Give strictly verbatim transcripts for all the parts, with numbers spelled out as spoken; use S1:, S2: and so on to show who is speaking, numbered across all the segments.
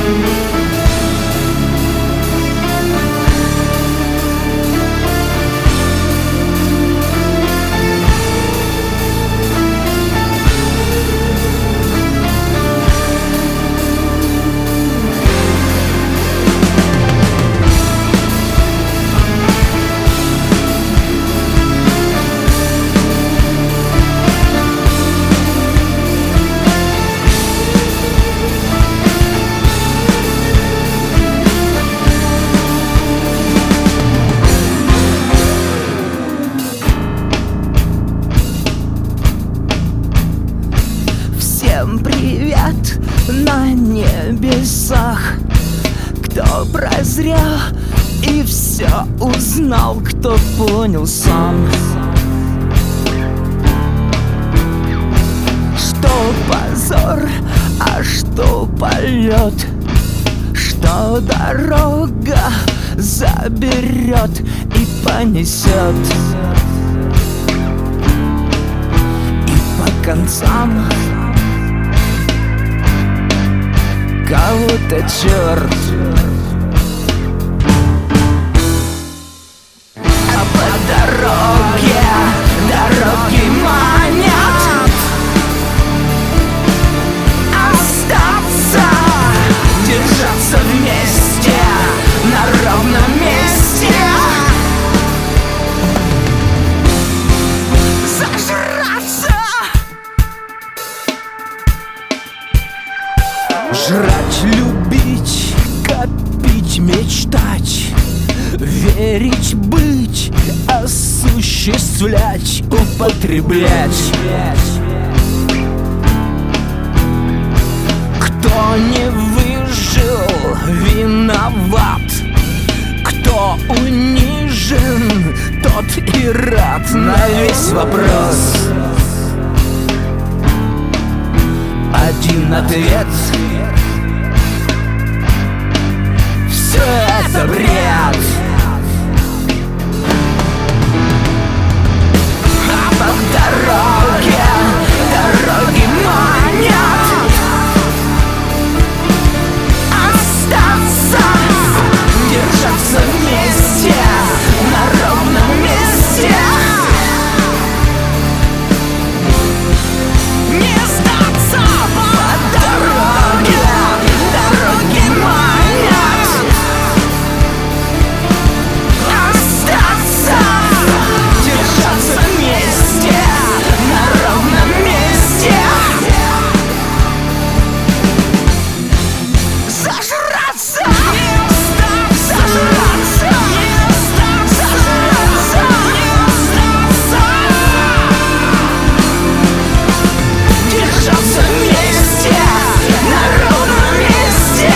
S1: Всем привет на небесах, кто прозрел и все узнал, кто понял сам, что позор, а что полет, что дорога заберет и понесет, и по концам кого-то черт. А по дороге дороги манят остаться, держаться вместе на ровном месте, зажраться. Жрать, любить, копить, мечтать, верить, быть, осуществлять, употреблять. Кто не выжил, виноват, кто унижен, тот и рад. На весь вопрос один ответ: все это бред. А по дороге дороги манят остаться, держаться вместе на ровном месте, не сдаться. По дороге дороги манят остаться, держаться вместе на ровном месте, зажраться, не сдаться, зажраться, не сдаться, зажраться, не сдаться, держаться вместе на ровном месте.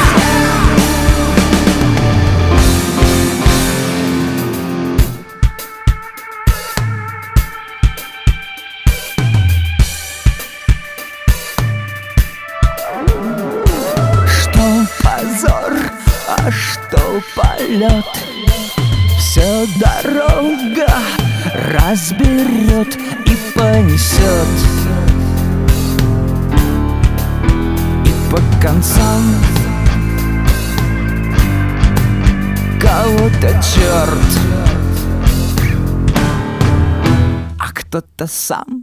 S1: Что позор, а что полет, все дорога разберет и понесет, и по концам кого-то черт, а кто-то сам.